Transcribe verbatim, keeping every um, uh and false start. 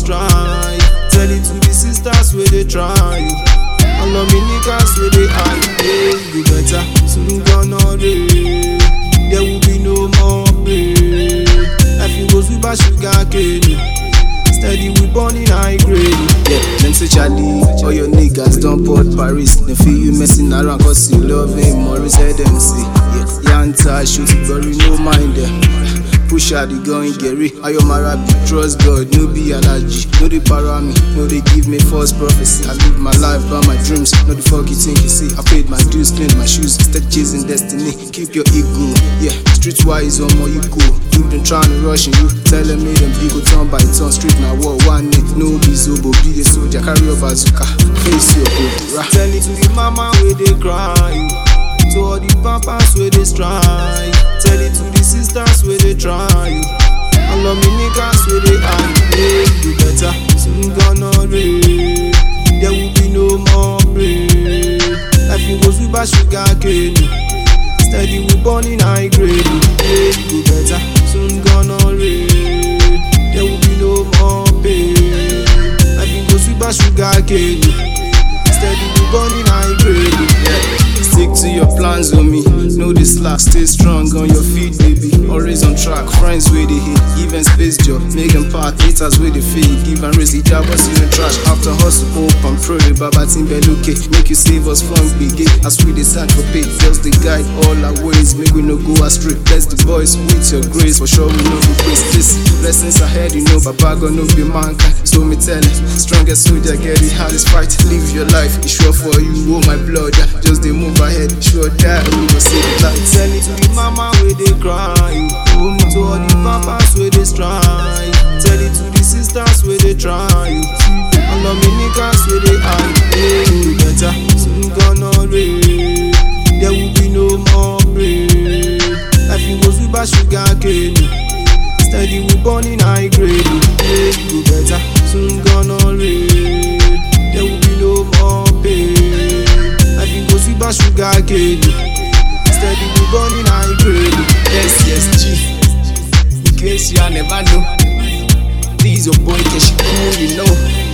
strive. Tell it to the sisters where they try. All of me niggas where they hide. Hey, you better soon gonna rain. There will be no more pain. Life it goes with a sugar cane. Steady we born in high grade. Yeah, them say Charlie, all your niggas don't port Paris. They feel you messing around cause you love him. Maurice head them say, yeah, Yanta shoot, but you no mind them. Push out the gun, Gary. I am Arabic, trust God, no be allergy. No they para me, no they give me false prophecy. I live my life by my dreams, no the fuck you think you see. I paid my dues, cleaned my shoes, instead chasing destiny. Keep your ego, yeah, streetwise on more you cool. You been trying to rush you, telling me them people turn by turn. Street now war, one neck, no be zobo, be the soldier, carry your bazooka, face your hood. Tell it to the mama where they cry. To all the papas where they strive. Tell it to the sisters where they try. All of me niggas where they hide. Hey, you better soon gonna rain. There will be no more pain. Life it goes with a sugar cane. Steady we born in high grade. Hey, you better soon gonna rain. There will be no more pain. Life it goes with a sugar cane. Steady we born in high grade. Yeah. Stick to your plans on me, know the slack, stay strong on your feet, baby. Always on track, friends with the hit, give and space job, make them park, haters with the feed, give and raise the job, what's in the trash. After hustle, hope and pray, Baba Timbeluke, make you save us from big gate, as we decide for pay, just the guide all our ways, make we no go astray. Bless the boys with your grace, for sure we know the grace. This blessings ahead, you know, Baba gonna be mankind. So me tell it, strongest soldier get the hardest fight. Live your life, it's sure for you, oh my blood, just they move ahead, sure that we will see the light. Tell it to the mama where they cry. To all the papas where they strive. Tell it to the sisters where they try. All of me niggas where they hide. Hey, you better soon gonna rain. There will be no more pain. Life it goes with a sugar cane. Steady we born in high grade. Hey, you better soon gonna rain. There will be no more pain. Life it goes with a sugar cane. Steady we born in high grade. Yes, yes, G. In case you never know, this your boy Keshi Cool, you know.